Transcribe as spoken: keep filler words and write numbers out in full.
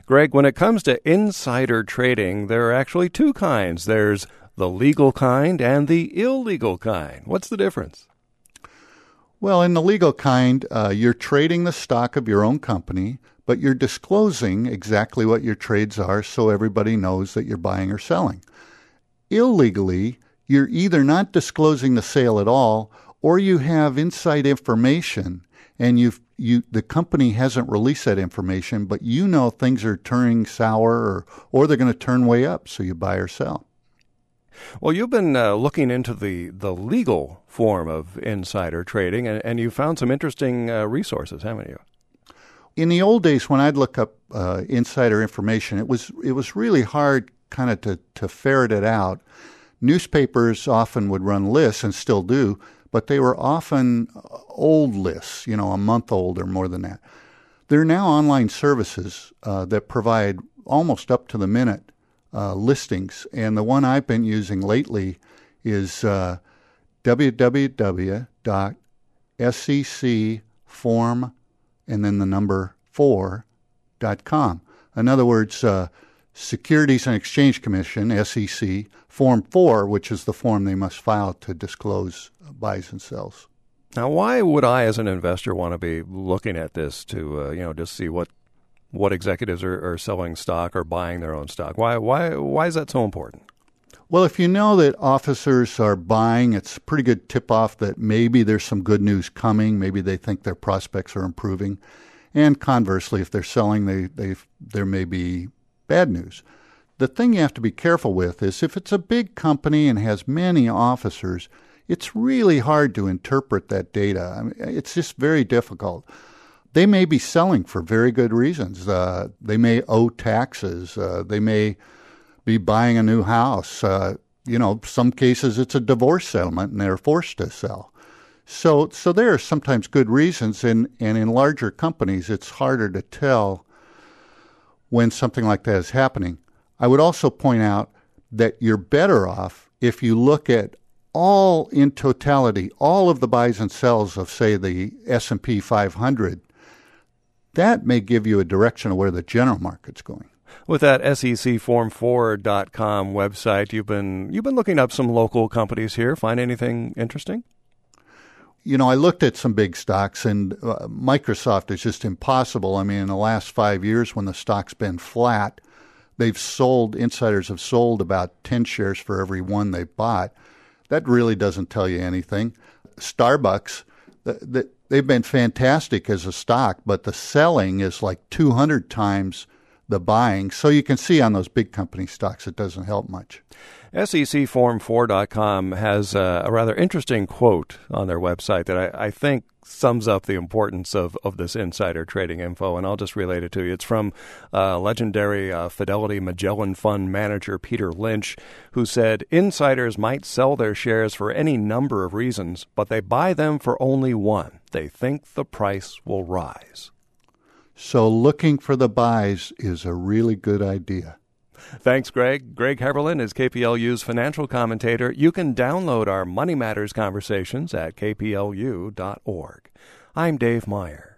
Greg, when it comes to insider trading, there are actually two kinds. There's the legal kind and the illegal kind. What's the difference? Well, in the legal kind, uh, you're trading the stock of your own company, but you're disclosing exactly what your trades are so everybody knows that you're buying or selling. Illegally, you're either not disclosing the sale at all, or you have inside information and you've you the company hasn't released that information, but you know things are turning sour or, or they're going to turn way up, so you buy or sell. Well, you've been uh, looking into the, the legal form of insider trading, and, and you found some interesting uh, resources, haven't you? In the old days, when I'd look up uh, insider information, it was it was really hard kind of to, to ferret it out. Newspapers often would run lists, and still do, but they were often old lists, you know, a month old or more than that. There are now online services uh, that provide almost up to the minute uh, listings, and the one I've been using lately is uh, w w w dot s e c form and then the number four dot com. In other words, uh, Securities and Exchange Commission, S E C, Form four, which is the form they must file to disclose buys and sells. Now, why would I, as an investor, want to be looking at this to, uh, you know, just see what what executives are, are selling stock or buying their own stock? Why, why, why is that so important? Well, if you know that officers are buying, it's a pretty good tip-off that maybe there's some good news coming. Maybe they think their prospects are improving. And conversely, if they're selling, they, they there may be bad news. The thing you have to be careful with is if it's a big company and has many officers, it's really hard to interpret that data. I mean, it's just very difficult. They may be selling for very good reasons. Uh, they may owe taxes. Uh, they may be buying a new house. Uh, you know, some cases it's a divorce settlement and they're forced to sell. So so there are sometimes good reasons, and, and in larger companies it's harder to tell when something like that is happening. I would also point out that you're better off if you look at all in totality, all of the buys and sells of, say, the S and P five hundred. That may give you a direction of where the general market's going. With that S E C form four dot com website, you've been you've been looking up some local companies here. Find anything interesting? You know, I looked at some big stocks, and uh, Microsoft is just impossible. I mean, in the last five years when the stock's been flat, they've sold, insiders have sold about ten shares for every one they bought. That really doesn't tell you anything. Starbucks, the, the, they've been fantastic as a stock, but the selling is like two hundred times the buying. So you can see on those big company stocks, it doesn't help much. S E C form four dot com has a, a rather interesting quote on their website that I, I think sums up the importance of, of this insider trading info, and I'll just relate it to you. It's from uh, legendary uh, Fidelity Magellan Fund manager Peter Lynch, who said, "Insiders might sell their shares for any number of reasons, but they buy them for only one. They think the price will rise." So looking for the buys is a really good idea. Thanks, Greg. Greg Heberlein is K P L U's financial commentator. You can download our Money Matters conversations at k p l u dot org. I'm Dave Meyer.